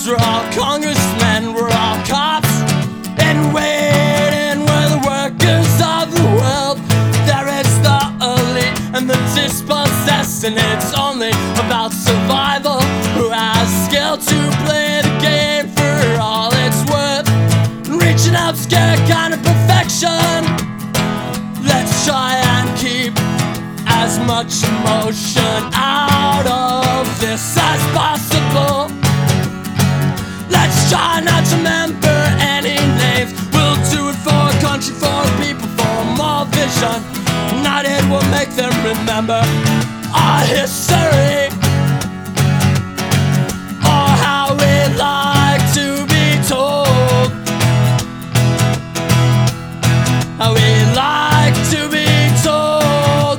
senators, we're all congressmen, we're all cops, and waiting we're the workers of the world. There is the elite and the dispossessed, and it's only about survival. Who has skill to play the game for all it's worth? Reaching out, scared kind of perfection. Let's try and keep as much emotion out of this as possible. Let's try not to remember any names. We'll do it for a country, for people, for more vision. Not it will make them remember our history, or how we like to be told, how we like to be told.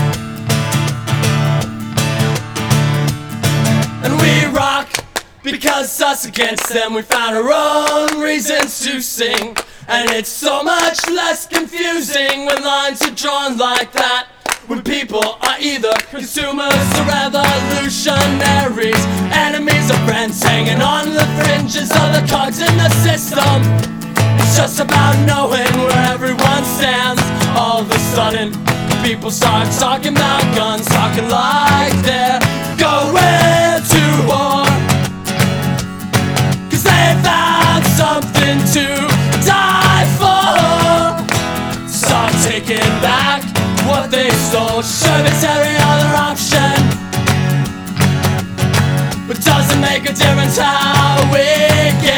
And we rock because us against them, we found our own reasons to sing. And it's so much less confusing when lines are drawn like that, when people are either consumers or revolutionaries, enemies or friends, hanging on the fringes of the cogs in the system. It's just about knowing where everyone stands. All of a sudden, people start talking about guns, talking like they're going to war, 'cause they found something to die for. Start taking back what they stole. Sure, it's every other option, but doesn't make a difference how we get